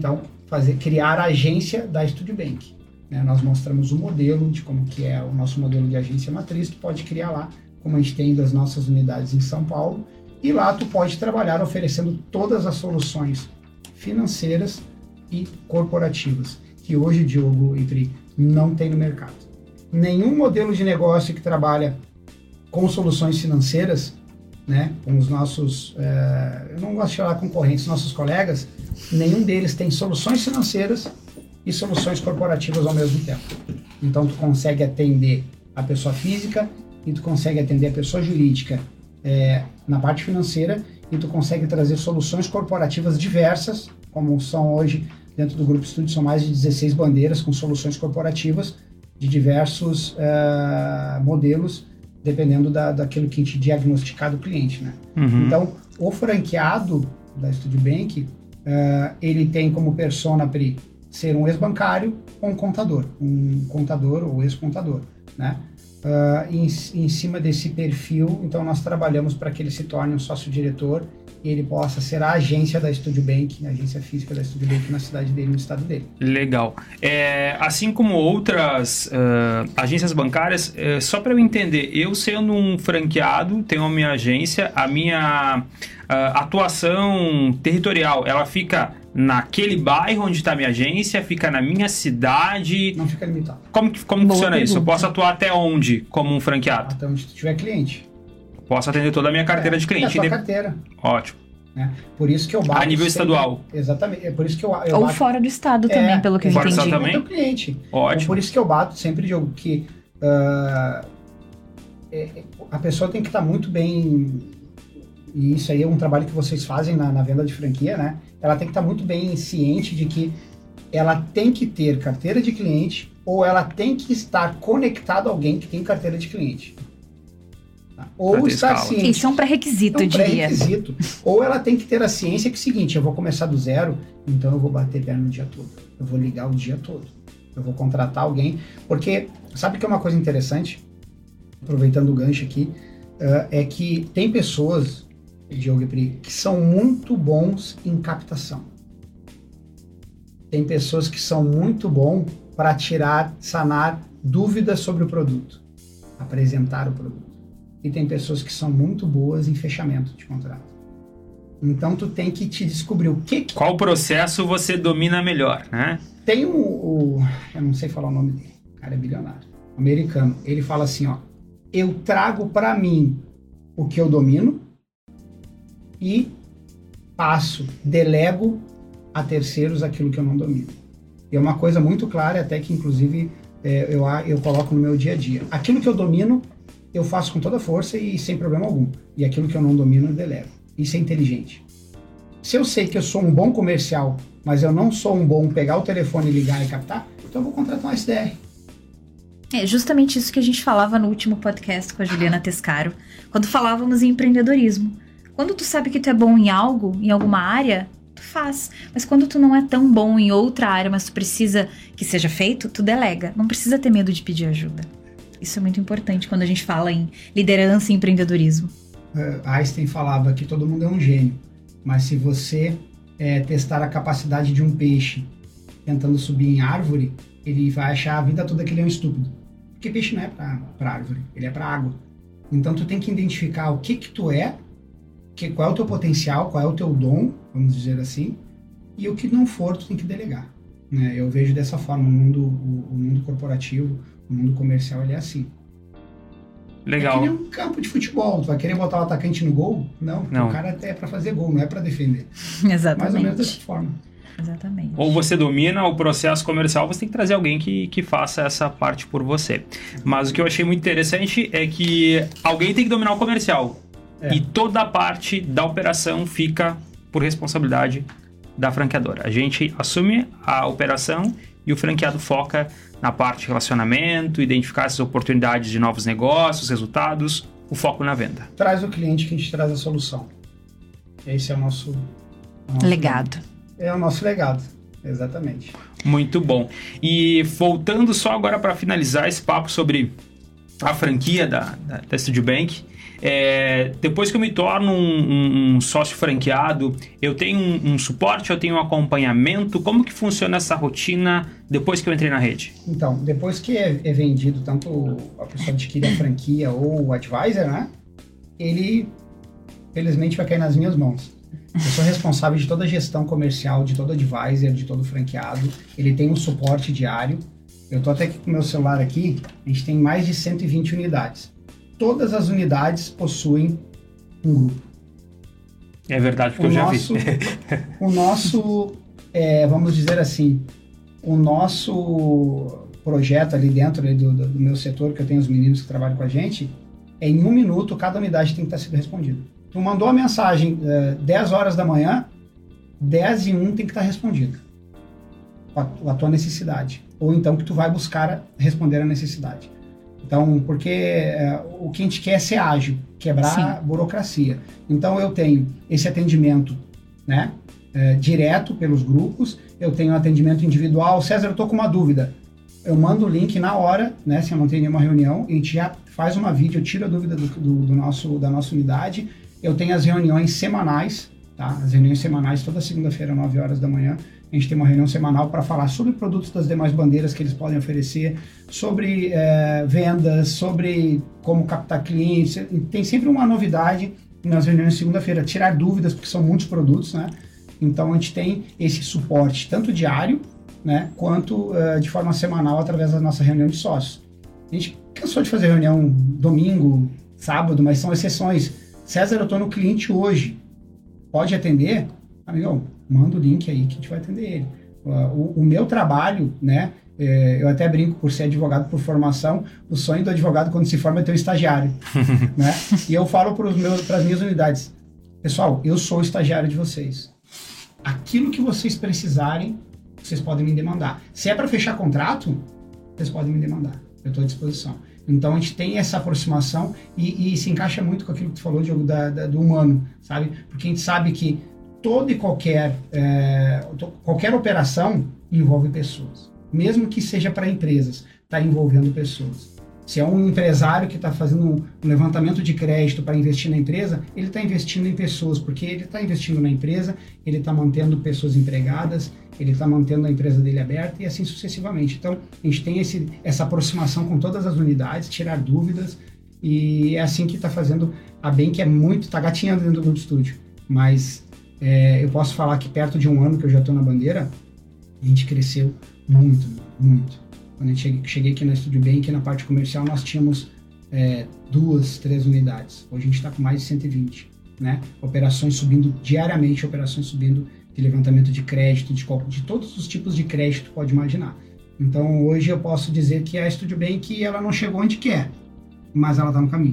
criar a agência da Estúdio Bank, né? Nós mostramos o modelo de como que é o nosso modelo de agência matriz, tu pode criar lá, como a gente tem das nossas unidades em São Paulo, e lá tu pode trabalhar oferecendo todas as soluções financeiras e corporativas, que hoje, Diogo e Pri, não tem no mercado. Nenhum modelo de negócio que trabalha com soluções financeiras, né, com os nossos, eu não gosto de falar concorrentes, nossos colegas, nenhum deles tem soluções financeiras e soluções corporativas ao mesmo tempo. Então tu consegue atender a pessoa física e tu consegue atender a pessoa jurídica na parte financeira e tu consegue trazer soluções corporativas diversas como são hoje dentro do Grupo Estúdio, são mais de 16 bandeiras com soluções corporativas de diversos modelos, dependendo daquilo que a gente diagnosticar do cliente, né? Então, o franqueado da Studio Bank, ele tem como persona Pri ser um ex-bancário ou um contador ou ex-contador, né? Em cima desse perfil, então nós trabalhamos para que ele se torne um sócio-diretor e ele possa ser a agência da Studio Bank, a agência física da Studio Bank na cidade dele, no estado dele.
Legal. Assim como outras agências bancárias, só para eu entender, eu sendo um franqueado, tenho a minha agência, a minha atuação territorial, ela fica naquele bairro onde está a minha agência, fica na minha cidade?
Não fica limitado.
Como funciona isso? Eu posso atuar até onde como um franqueado?
Até onde tiver cliente.
Posso atender toda a minha carteira de cliente.
A tua carteira.
Ótimo.
Por isso que eu bato...
A nível estadual.
Exatamente. É por isso que eu
Ou bato... fora do estado também, pelo que eu entendi.
Fora do estado também?
Cliente.
Ótimo.
Por isso que eu bato sempre, Diogo, que a pessoa tem que estar muito bem... E isso aí é um trabalho que vocês fazem na venda de franquia, né? Ela tem que estar muito bem ciente de que ela tem que ter carteira de cliente ou ela tem que estar conectada a alguém que tem carteira de cliente. Ou estar ciente.
Isso é um pré-requisito, eu diria.
Pré-requisito. Ou ela tem que ter a ciência que é o seguinte, eu vou começar do zero, então eu vou bater perna o dia todo. Eu vou ligar o dia todo. Eu vou contratar alguém. Porque, sabe que é uma coisa interessante? Aproveitando o gancho aqui, é que tem pessoas, Diogo e Pri, que são muito bons em captação. Tem pessoas que são muito bons para sanar dúvidas sobre o produto, apresentar o produto. E tem pessoas que são muito boas em fechamento de contrato. Então, tu tem que te descobrir o que...
Qual processo você domina melhor, né?
Tem eu não sei falar o nome dele, o cara é bilionário, americano. Ele fala assim, ó, eu trago para mim o que eu domino e delego a terceiros aquilo que eu não domino. E é uma coisa muito clara, até que inclusive eu coloco no meu dia a dia. Aquilo que eu domino, eu faço com toda força e sem problema algum. E aquilo que eu não domino, eu delego. Isso é inteligente. Se eu sei que eu sou um bom comercial, mas eu não sou um bom pegar o telefone, ligar e captar, então eu vou contratar um SDR.
É justamente isso que a gente falava no último podcast com a Juliana Tescaro, quando falávamos em empreendedorismo. Quando tu sabe que tu é bom em algo, em alguma área, tu faz. Mas quando tu não é tão bom em outra área, mas tu precisa que seja feito, tu delega. Não precisa ter medo de pedir ajuda. Isso é muito importante quando a gente fala em liderança e empreendedorismo.
Einstein falava que todo mundo é um gênio, mas se você testar a capacidade de um peixe tentando subir em árvore, ele vai achar a vida toda que ele é um estúpido. Porque peixe não é para árvore, ele é para água. Então tu tem que identificar o que tu é, qual é o teu potencial, qual é o teu dom, vamos dizer assim, e o que não for, tu tem que delegar. Né? Eu vejo dessa forma, o mundo corporativo, o mundo comercial, ele é assim.
Legal.
É que nem um campo de futebol, tu vai querer botar o atacante no gol? Não. O cara é para fazer gol, não é para defender.
Exatamente.
Mais ou menos dessa forma.
Exatamente.
Ou você domina o processo comercial, você tem que trazer alguém que faça essa parte por você. Mas o que eu achei muito interessante é que alguém tem que dominar o comercial. E toda a parte da operação fica por responsabilidade da franqueadora. A gente assume a operação e o franqueado foca na parte de relacionamento, identificar essas oportunidades de novos negócios, resultados, o foco na venda.
Traz o cliente que a gente traz a solução. Esse é o nosso
legado.
É o nosso legado, exatamente.
Muito bom. E voltando só agora para finalizar esse papo sobre a franquia da Studio Bank, depois que eu me torno um sócio franqueado, eu tenho um suporte, eu tenho um acompanhamento, como que funciona essa rotina depois que eu entrei na rede? Então,
depois que é vendido, tanto a pessoa adquire a franquia ou o advisor, né? Ele, felizmente, vai cair nas minhas mãos. Eu sou responsável de toda a gestão comercial, de todo advisor, de todo franqueado. Ele tem um suporte diário. Eu tô até aqui com o meu celular aqui, a gente tem mais de 120 unidades. Todas as unidades possuem um grupo.
É verdade, porque eu já vi.
O nosso, vamos dizer assim, o nosso projeto ali dentro do meu setor, que eu tenho os meninos que trabalham com a gente, em 1 minuto cada unidade tem que estar sendo respondida. Tu mandou a mensagem 10 horas da manhã, 10 e 1 tem que estar respondido. A tua necessidade. Ou então que tu vai buscar responder a necessidade. Então, porque o que a gente quer é ser ágil, quebrar a burocracia. Então, eu tenho esse atendimento, né, direto pelos grupos, eu tenho atendimento individual. César, eu tô com uma dúvida. Eu mando o link na hora, né, se eu não tenho nenhuma reunião, a gente já faz uma vídeo, eu tiro a dúvida da nossa unidade. Eu tenho as reuniões semanais, tá? As reuniões semanais, toda segunda-feira, 9 horas da manhã, a gente tem uma reunião semanal para falar sobre produtos das demais bandeiras que eles podem oferecer, sobre vendas, sobre como captar clientes. Tem sempre uma novidade nas reuniões de segunda-feira, tirar dúvidas, porque são muitos produtos, né? Então, a gente tem esse suporte, tanto diário, né, quanto de forma semanal, através da nossa reunião de sócios. A gente cansou de fazer reunião domingo, sábado, mas são exceções. César, eu estou no cliente hoje, pode atender? Amigão, manda o link aí que a gente vai atender ele. O meu trabalho, né, eu até brinco por ser advogado por formação, o sonho do advogado quando se forma é ter um estagiário. Né? E eu falo para as minhas unidades, pessoal, eu sou o estagiário de vocês. Aquilo que vocês precisarem, vocês podem me demandar. Se é para fechar contrato, vocês podem me demandar. Eu estou à disposição. Então, a gente tem essa aproximação e se encaixa muito com aquilo que tu falou, Diogo, do humano, sabe? Porque a gente sabe que toda e qualquer operação envolve pessoas. Mesmo que seja para empresas, está envolvendo pessoas. Se é um empresário que está fazendo um levantamento de crédito para investir na empresa, ele está investindo em pessoas, porque ele está investindo na empresa, ele está mantendo pessoas empregadas, ele está mantendo a empresa dele aberta e assim sucessivamente. Então, a gente tem essa aproximação com todas as unidades, tirar dúvidas, e é assim que está fazendo a BEM, que está gatinhando dentro do Grupo Estúdio. Mas eu posso falar que perto de um ano que eu já estou na bandeira, a gente cresceu muito, muito. Quando eu cheguei aqui na Estúdio Bank, na parte comercial, nós tínhamos 2, 3 unidades. Hoje a gente está com mais de 120, né? Operações subindo diariamente, operações subindo de levantamento de crédito, de todos os tipos de crédito, pode imaginar. Então, hoje eu posso dizer que a Estúdio Bank, ela não chegou onde quer, mas ela está no caminho.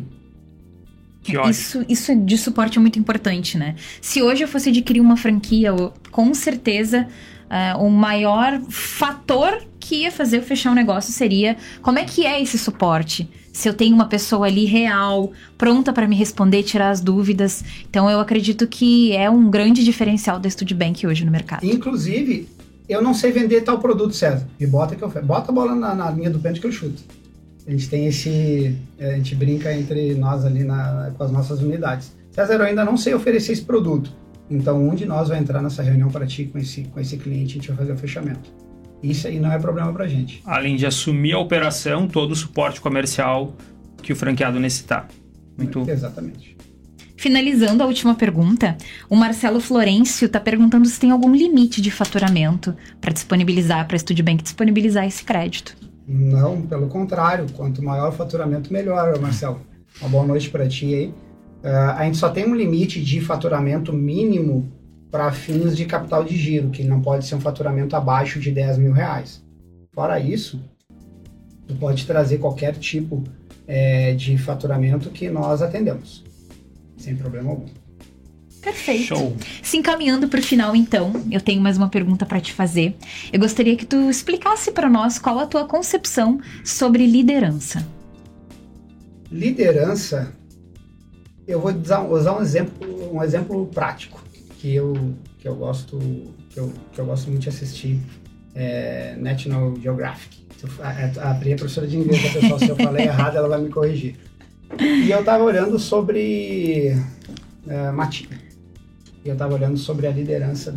Isso de suporte é muito importante, né? Se hoje eu fosse adquirir uma franquia, com certeza o maior fator que ia fazer eu fechar um negócio seria como é que é esse suporte. Se eu tenho uma pessoa ali real, pronta para me responder, tirar as dúvidas. Então, eu acredito que é um grande diferencial da Estúdio Bank hoje no mercado.
Inclusive, eu não sei vender tal produto, César. Me bota a bola na linha do pênalti que eu chuto. A gente tem a gente brinca entre nós ali com as nossas unidades. César, eu ainda não sei oferecer esse produto. Então, um de nós vai entrar nessa reunião para ti com esse cliente, a gente vai fazer o fechamento. Isso aí não é problema pra gente.
Além de assumir a operação, todo o suporte comercial que o franqueado necessitar.
Exatamente.
Finalizando a última pergunta, o Marcelo Florencio está perguntando se tem algum limite de faturamento para a Estúdio Bank disponibilizar esse crédito.
Não, pelo contrário. Quanto maior o faturamento, melhor, Marcelo. Uma boa noite para ti aí. A gente só tem um limite de faturamento mínimo para fins de capital de giro, que não pode ser um faturamento abaixo de R$10 mil. Fora isso, tu pode trazer qualquer tipo de faturamento que nós atendemos, sem problema algum.
Perfeito.
Show.
Se encaminhando para o final, então, eu tenho mais uma pergunta para te fazer. Eu gostaria que tu explicasse para nós qual a tua concepção sobre liderança.
Liderança, eu vou usar um exemplo prático que eu gosto muito de assistir, National Geographic. A Pri é professora de inglês, tá, pessoal? Se eu falei errado, ela vai me corrigir. E eu estava olhando sobre matilha. E eu estava olhando sobre a liderança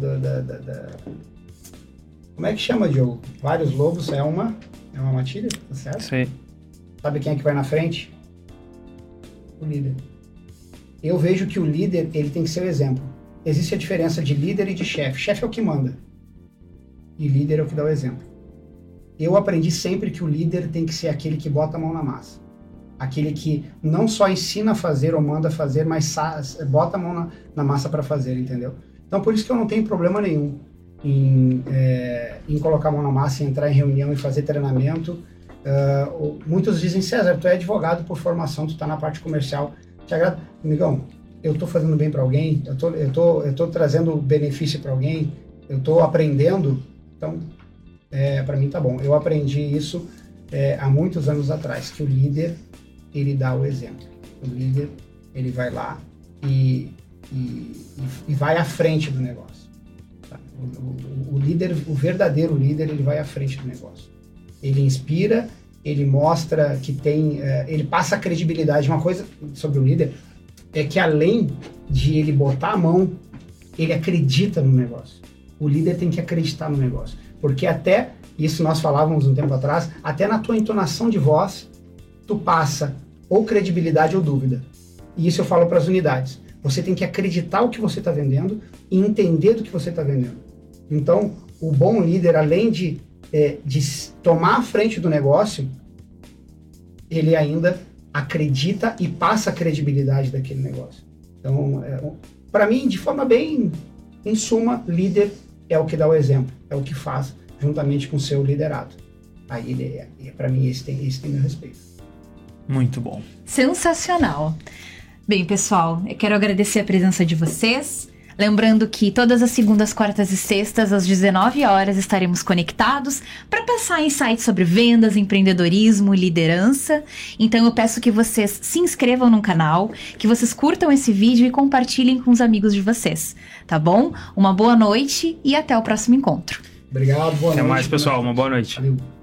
Como é que chama, Diogo? Vários lobos, é uma matilha, tá certo?
Sim.
Sabe quem é que vai na frente? O líder. Eu vejo que o líder, ele tem que ser o exemplo. Existe a diferença de líder e de chefe. Chefe é o que manda. E líder é o que dá o exemplo. Eu aprendi sempre que o líder tem que ser aquele que bota a mão na massa. Aquele que não só ensina a fazer ou manda fazer, mas bota a mão na massa para fazer, entendeu? Então, por isso que eu não tenho problema nenhum em colocar a mão na massa, em entrar em reunião e fazer treinamento. Muitos dizem, César, tu é advogado por formação, tu tá na parte comercial. Te agrada? Amigão, eu estou fazendo bem para alguém, eu tô trazendo benefício para alguém, eu estou aprendendo, então, para mim tá bom. Eu aprendi isso há muitos anos atrás, que o líder, ele dá o exemplo. O líder, ele vai lá e vai à frente do negócio. Tá? O líder, o verdadeiro líder, ele vai à frente do negócio. Ele inspira, ele mostra que tem... ele passa a credibilidade. Uma coisa sobre o líder é que, além de ele botar a mão, ele acredita no negócio. O líder tem que acreditar no negócio. Porque até, isso nós falávamos um tempo atrás, até na tua entonação de voz, tu passa ou credibilidade ou dúvida. E isso eu falo para as unidades. Você tem que acreditar o que você está vendendo e entender do que você está vendendo. Então, o bom líder, além de tomar a frente do negócio, ele ainda acredita e passa a credibilidade daquele negócio. Então, para mim, de forma bem, em suma, líder é o que dá o exemplo, é o que faz juntamente com o seu liderado. Aí, para mim, esse tem meu respeito.
Muito bom.
Sensacional. Bem, pessoal, eu quero agradecer a presença de vocês. Lembrando que todas as segundas, quartas e sextas, às 19 horas, estaremos conectados para passar insights sobre vendas, empreendedorismo e liderança. Então eu peço que vocês se inscrevam no canal, que vocês curtam esse vídeo e compartilhem com os amigos de vocês, tá bom? Uma boa noite e até o próximo encontro.
Obrigado, boa noite.
Até mais, pessoal. Uma boa noite.
Valeu.